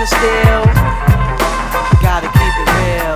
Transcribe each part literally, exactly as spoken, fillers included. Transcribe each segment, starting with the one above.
wanna steal, gotta keep it real.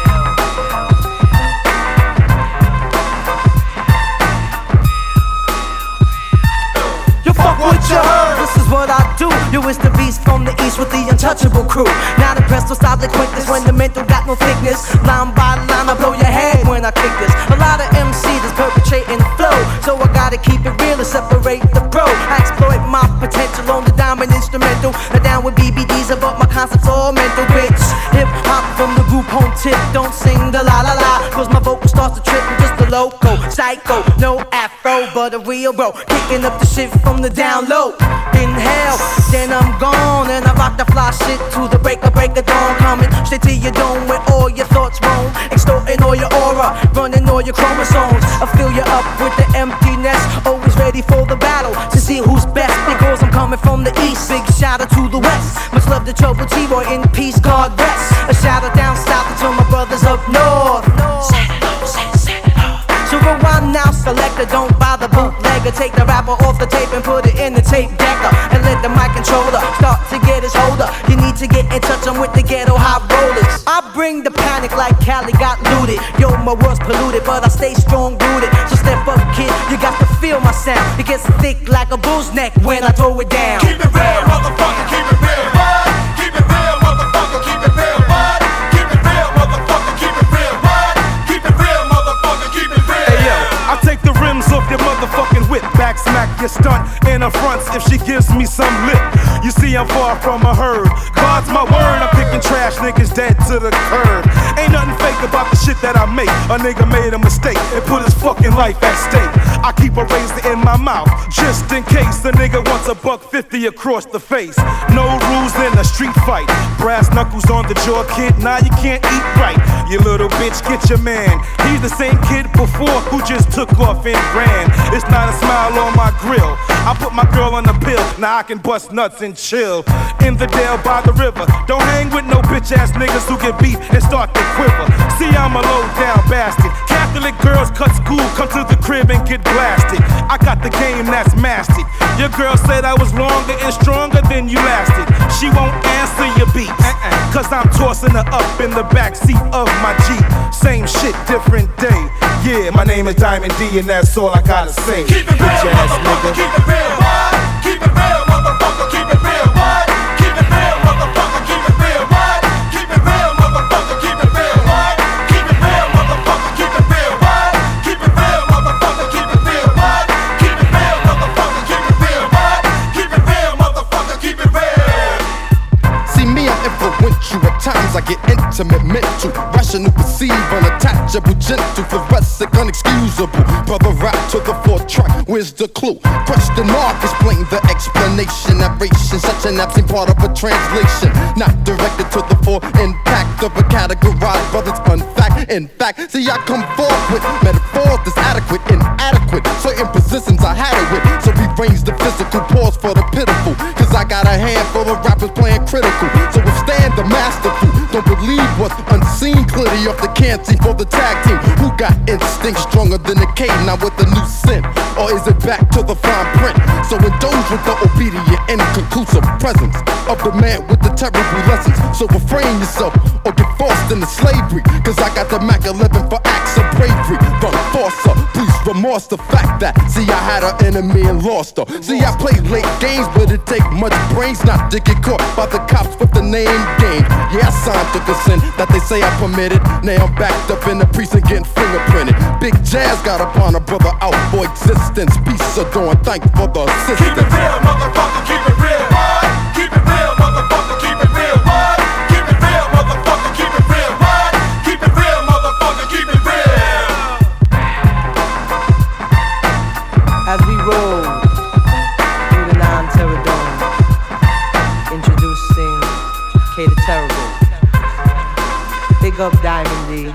You fuck what you heard. This is what I do. You is the beast from the east with the untouchable crew. Not impressed with solid quickness when the mental got no thickness. Line by line, I blow your head when I kick this. A lot of M Cs is perpetrating the flow, so I gotta keep it real and separate the pro. I exploit my potential on the diamond instrumental. I down with B B Ds, but my concepts all mental, bitch. Hip hop from the group home tip. Don't sing the la la la, cause my vocal starts to trip. I'm just a loco, psycho, no afro, but a real bro. Kicking up the shit from the down low. Inhale, then I'm gone, and I rock the fly shit to the break of break of dawn. Coming straight to your dome where all your thoughts roam, extorting all your aura, running all your chromosomes. I fill you up with the emptiness, always ready for the battle to see who's best, because I'm coming from the east. Big shout out to the west, much love to Trouble T-Boy, in peace, God rest. A shout out down south to my brothers up north. So rewind now, selector, don't bother bootlegger. Take the rapper off the tape and put it in the tape decker, and let the mic controller start to get his holder. You need to get in touch, I'm with the ghetto high rollers. I bring the panic like Cali got looted. Yo, my world's polluted, but I stay strong rooted. So step up, kid, you got to feel my sound. It gets thick like a bull's neck when I throw it down. Keep it real, motherfucker, keep it real. What? Keep it real, motherfucker, keep it real. What? Keep it real, motherfucker, keep it real. What? Keep it real, motherfucker, keep it real. Hey yo, I take the rims off your motherfucking whip, back smack your stunt in her fronts if she gives me some lip. You see I'm far from a herd, God's my word, I'm picking trash niggas dead to the curb. Ain't nothing fake about the shit that I make. A nigga made a mistake and put his fucking life at stake. I keep a razor in my mouth, just in case the nigga wants a buck fifty across the face. No rules in a street fight, brass knuckles on the jaw, kid, now you can't eat right. You little bitch, get your man. He's the same kid before who just took off and ran. It's not a smile on my grill, I put my girl on the pill, now I can bust nuts and chill. In the Dale by the river, don't hang with no bitch ass niggas who get beat and start to quiver. See, I'm a low down bastard. Catholic girls cut school, come to the crib and get blasted. I got the game that's mastered. Your girl said I was longer and stronger than you lasted. She won't answer your beats, uh-uh. Cause I'm tossing her up in the backseat of my Jeep. Same shit, different day. Yeah, my name is Diamond D and that's all I gotta say. Keep it real, motherfucker, keep it real. What? Keep it real, motherfucker, keep it real. What? Keep it real, motherfucker, keep it real. What? Keep it real, motherfucker, keep it real. What? Keep it real, motherfucker, keep it real. What? Keep it real, motherfucker, keep it real. What? Keep it real, motherfucker, keep it real. What? Keep it real, motherfucker, keep it real. See me, I'm influential. At times I get intimate, mental, rational, perceive, unattachable, gentle, thoracic, unexcusable. Brother rap to the fourth track, where's the clue? Question mark, explain the explanation. Narration, such an absent part of a translation, not directed to the full impact of a categorized brother's unfact. In fact, see I come forth with metaphors that's adequate, inadequate. Certain positions I had it with, so rearrange the physical pause for the pitiful. Cause I got a handful of rappers playing critical, so withstand the masterful. Don't believe what's unseen, clearly off the canteen for the tag team. Who got instinct stronger than the K, now with a new scent? Or is it back to the fine print? So indulge with the obedient and conclusive presence of the man with the terrible lessons. So refrain yourself or get forced into slavery, cause I got the Mac eleven for acts of bravery. The enforcer, please remorse the fact that, see I had an enemy and lost her. See I played late games, but it take much brains not to get caught by the cops with the name game. Yeah, I signed the consent that they say I permitted. Now I'm backed up in the precinct getting fingerprinted. Big Jazz got upon a brother out for existence. Peace of dawn, thank for the assistance. Keep it real, motherfucker, keep it real. What? Keep it real, motherfucker, keep it real. What? Keep it real, motherfucker, keep it real. What? Keep it real, motherfucker, keep it real. As we roll through the non-terror dome, introducing K the Terrible. Big up Diamond D,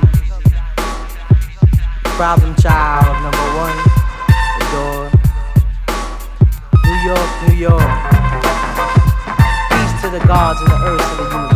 problem child number one, Adore. New York, New York. Peace to the gods and the earth of the universe.